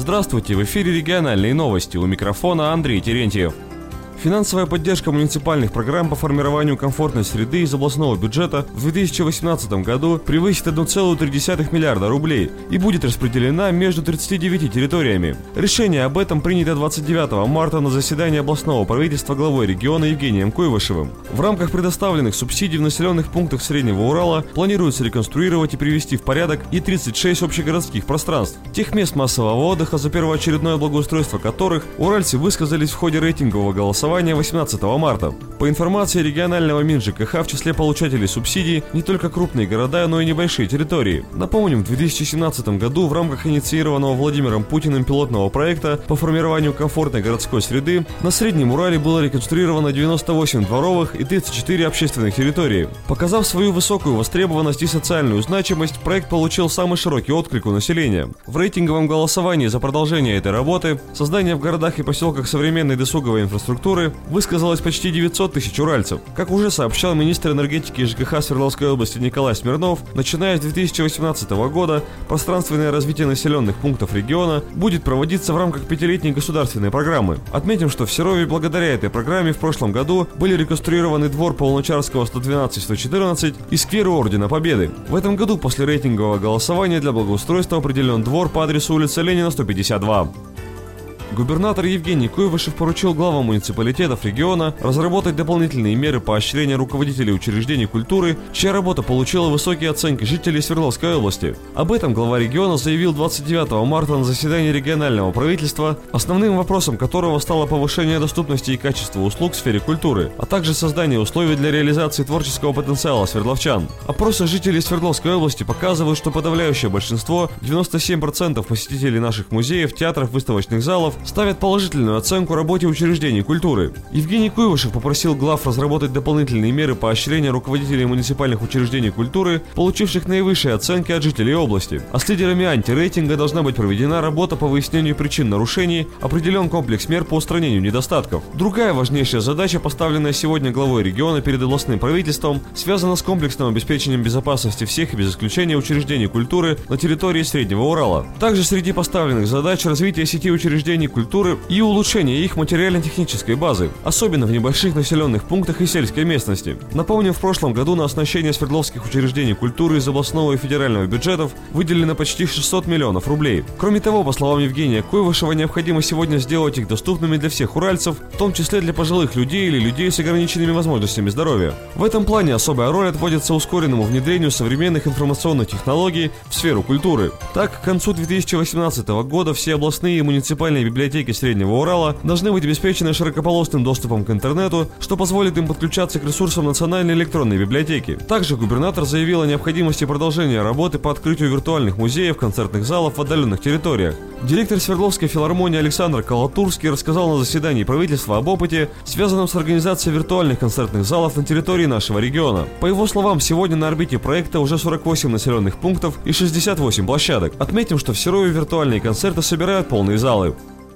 Здравствуйте, в эфире региональные новости, у микрофона Андрей Терентьев. Финансовая поддержка муниципальных программ по формированию комфортной среды из областного бюджета в 2018 году превысит 1,3 миллиарда рублей и будет распределена между 39 территориями. Решение об этом принято 29 марта на заседании областного правительства главой региона Евгением Куйвашевым. В рамках предоставленных субсидий в населенных пунктах Среднего Урала планируется реконструировать и привести в порядок и 36 общегородских пространств, тех мест массового отдыха, за первоочередное благоустройство которых уральцы высказались в ходе рейтингового голосования 18 марта. По информации регионального МинЖКХ, в числе получателей субсидий не только крупные города, но и небольшие территории. Напомним, в 2017 году в рамках инициированного Владимиром Путиным пилотного проекта по формированию комфортной городской среды на Среднем Урале было реконструировано 98 дворовых и 34 общественных территорий. Показав свою высокую востребованность и социальную значимость, проект получил самый широкий отклик у населения. В рейтинговом голосовании за продолжение этой работы, создание в городах и поселках современной досуговой инфраструктуры высказалось почти 900 тысяч уральцев. Как уже сообщал министр энергетики и ЖКХ Свердловской области Николай Смирнов, начиная с 2018 года пространственное развитие населенных пунктов региона будет проводиться в рамках пятилетней государственной программы. Отметим, что в Серове благодаря этой программе в прошлом году были реконструированы двор по Луначарского 112-114 и сквер Ордена Победы. В этом году после рейтингового голосования для благоустройства определен двор по адресу улица Ленина, 152. Губернатор Евгений Куйвашев поручил главам муниципалитетов региона разработать дополнительные меры поощрения руководителей учреждений культуры, чья работа получила высокие оценки жителей Свердловской области. Об этом глава региона заявил 29 марта на заседании регионального правительства, основным вопросом которого стало повышение доступности и качества услуг в сфере культуры, а также создание условий для реализации творческого потенциала свердловчан. Опросы жителей Свердловской области показывают, что подавляющее большинство, 97% посетителей наших музеев, театров, выставочных залов, ставят положительную оценку работе учреждений культуры. Евгений Куйвашев попросил глав разработать дополнительные меры поощрения руководителей муниципальных учреждений культуры, получивших наивысшие оценки от жителей области. А с лидерами антирейтинга должна быть проведена работа по выяснению причин нарушений, определен комплекс мер по устранению недостатков. Другая важнейшая задача, поставленная сегодня главой региона перед областным правительством, связана с комплексным обеспечением безопасности всех и без исключения учреждений культуры на территории Среднего Урала. Также среди поставленных задач развитие сети учреждений культуры и улучшение их материально-технической базы, особенно в небольших населенных пунктах и сельской местности. Напомним, в прошлом году на оснащение свердловских учреждений культуры из областного и федерального бюджетов выделено почти 600 миллионов рублей. Кроме того, по словам Евгения Куйвашева, необходимо сегодня сделать их доступными для всех уральцев, в том числе для пожилых людей или людей с ограниченными возможностями здоровья. В этом плане особая роль отводится ускоренному внедрению современных информационных технологий в сферу культуры. Так, к концу 2018 года все областные и муниципальные библиотеки Среднего Урала должны быть обеспечены широкополосным доступом к интернету, что позволит им подключаться к ресурсам национальной электронной библиотеки. Также губернатор заявил о необходимости продолжения работы по открытию виртуальных музеев, концертных залов в отдаленных территориях. Директор Свердловской филармонии Александр Колотурский рассказал на заседании правительства об опыте, связанном с организацией виртуальных концертных залов на территории нашего региона. По его словам, сегодня на орбите проекта уже 48 населенных пунктов и 68 площадок. Отметим, что в Серове виртуальные концерты собирают полные залы.